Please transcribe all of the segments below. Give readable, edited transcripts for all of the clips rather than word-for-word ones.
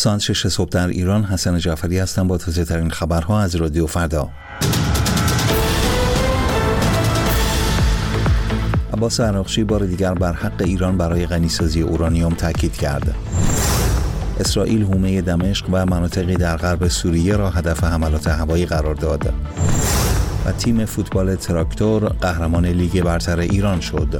ساعت 6 صبح در ایران. حسن جعفری هستم با تازه ترین خبرها از رادیو فردا. عباس عراقچی بار دیگر بر حق ایران برای غنیسازی اورانیوم تاکید کرد. اسرائیل حومه دمشق و مناطقی در غرب سوریه را هدف حملات هوایی قرار داد. و تیم فوتبال تراکتور قهرمان لیگ برتر ایران شد.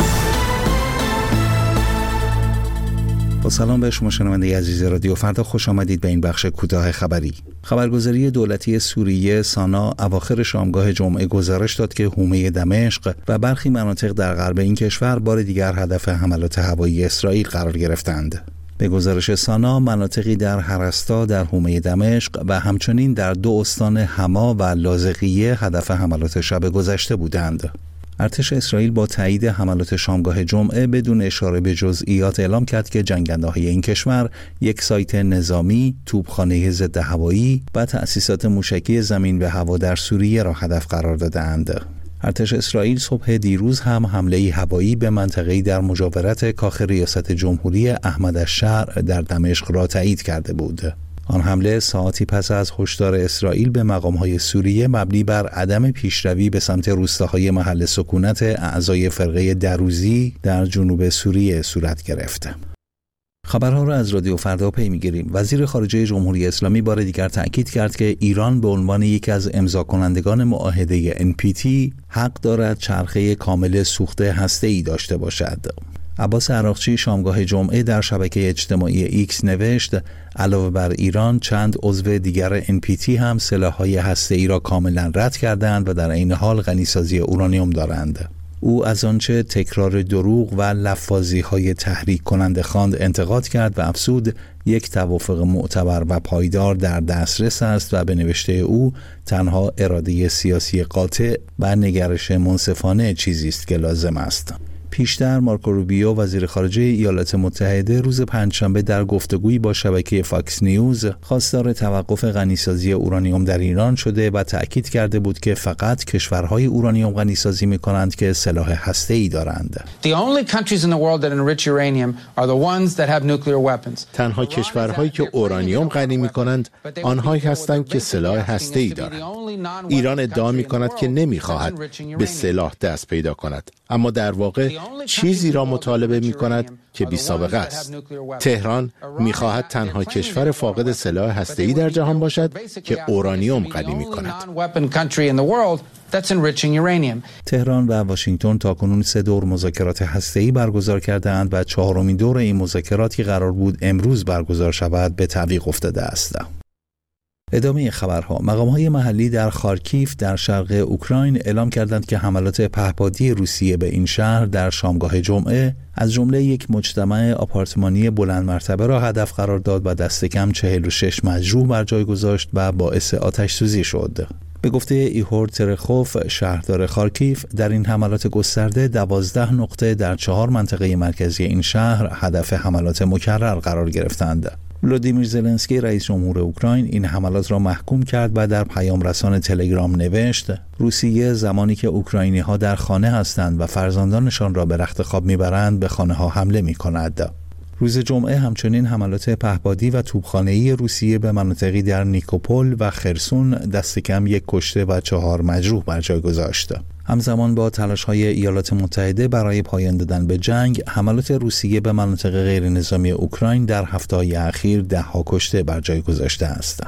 با سلام به شما شنونده عزیز رادیو فردا، خوش آمدید به این بخش کوتاه خبری. خبرگزاری دولتی سوریه سانا اواخر شامگاه جمعه گزارش داد که حومه دمشق و برخی مناطق در غرب این کشور بار دیگر هدف حملات هوایی اسرائیل قرار گرفتند. به گزارش سانا، مناطقی در هرستا در حومه دمشق و همچنین در دو استان حما و لاذقیه هدف حملات شب گذشته بودند. ارتش اسرائیل با تایید حملات شامگاه جمعه بدون اشاره به جزئیات اعلام کرد که جنگنده‌های این کشور یک سایت نظامی، توپخانه ضد هوایی و تأسیسات موشکی زمین به هوا در سوریه را هدف قرار داده‌اند. ارتش اسرائیل صبح دیروز هم حمله هوایی به منطقه‌ای در مجاورت کاخ ریاست جمهوری احمد الشرع در دمشق را تایید کرده بود. آن حمله ساعتی پس از هشدار اسرائیل به مقام‌های سوریه مبنی بر عدم پیشروی به سمت روستاهای محل سکونت اعضای فرقه دروزی در جنوب سوریه صورت گرفت. خبرها را از رادیو فردا پی می‌گیریم. وزیر خارجه جمهوری اسلامی بار دیگر تأکید کرد که ایران به عنوان یکی از امضاکنندگان معاهده NPT حق دارد چرخه کامل سوخت هسته‌ای داشته باشد. عباس عراقچی شامگاه جمعه در شبکه اجتماعی ایکس نوشت علاوه بر ایران چند عضو دیگر NPT هم سلاح‌های هسته‌ای را کاملا رد کردند و در عین حال غنیسازی اورانیوم دارند. او از آنچه تکرار دروغ و لفاظی‌های تحریک کننده خواند انتقاد کرد و افزود یک توافق معتبر و پایدار در دسترس است و به نوشته او تنها اراده سیاسی قاطع و نگرش منصفانه چیزی است که لازم است. پیشتر مارکو روبیو وزیر خارجه ایالات متحده روز پنجشنبه در گفتگویی با شبکه فاکس نیوز خواستار توقف غنیسازی اورانیوم در ایران شده و تأکید کرده بود که فقط کشورهای اورانیوم غنیسازی می‌کنند که سلاح هسته‌ای دارند. تنها کشورهایی که اورانیوم غنی می‌کنند آنهایی هستند که سلاح هسته‌ای دارند. ایران ادعا می‌کند که نمی‌خواهد به سلاح دست پیدا کند، اما در واقع چیزی را مطالبه می کند که بی سابقه است. تهران می خواهد تنها کشور فاقد سلاح هسته‌ای در جهان باشد که اورانیوم غنی می کند. تهران و واشنگتن تاکنون 3 دور مذاکرات هسته‌ای برگزار کرده‌اند و 4مین دور این مذاکرات که قرار بود امروز برگزار شود به تعویق افتاده است. ادامه خبرها. مقام‌های محلی در خارکیف در شرق اوکراین اعلام کردند که حملات پهپادی روسیه به این شهر در شامگاه جمعه از جمله یک مجتمع آپارتمانی بلند مرتبه را هدف قرار داد و دست کم 46 مجروح بر جای گذاشت و باعث آتش‌سوزی شد. به گفته ایهور ترخوف شهردار خارکیف، در این حملات گسترده 12 نقطه در 4 منطقه مرکزی این شهر هدف حملات مکرر قرار گرفتند. ولودیمیر زلنسکی رئیس جمهور اوکراین این حملات را محکوم کرد و در پیام رسان تلگرام نوشت روسیه زمانی که اوکراینی‌ها در خانه هستند و فرزندانشان را به رخت خواب میبرند به خانه‌ها حمله می‌کند. روز جمعه همچنین حملات پهپادی و توپخانه‌ای روسیه به مناطقی در نیکوپول و خرسون دست کم 1 کشته و 4 مجروح بر جای گذاشت. همزمان با تلاش‌های ایالات متحده برای پایان دادن به جنگ، حملات روسیه به مناطق غیر نظامی اوکراین در هفته‌های اخیر 10 کشته بر جای گذاشته است.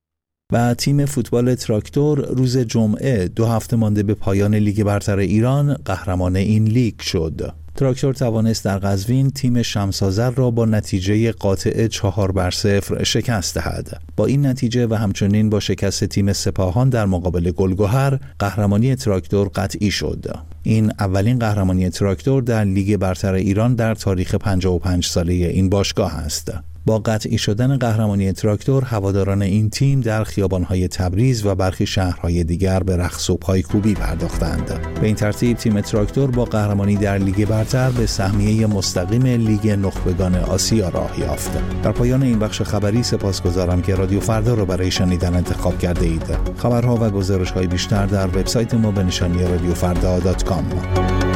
و تیم فوتبال تراکتور روز جمعه 2 هفته مانده به پایان لیگ برتر ایران قهرمان این لیگ شد. تراکتور توانست در قزوین تیم شمس‌آذر را با نتیجه قاطع 4-0 شکست دهد. با این نتیجه و همچنین با شکست تیم سپاهان در مقابل گلگهر، قهرمانی تراکتور قطعی شد. این اولین قهرمانی تراکتور در لیگ برتر ایران در تاریخ 55 ساله این باشگاه است. با قطعی شدن قهرمانی تراکتور، هواداران این تیم در خیابان‌های تبریز و برخی شهرهای دیگر به رقص و پایکوبی پرداختند. به این ترتیب تیم تراکتور با قهرمانی در لیگ برتر به سهمیه مستقیم لیگ نخبگان آسیا راه یافت. در پایان این بخش خبری سپاسگزارم که رادیو فردا را برای شنیدن انتخاب کرده اید. خبرها و گزارش‌های بیشتر در وبسایت ما به نشانی radiofrda.com.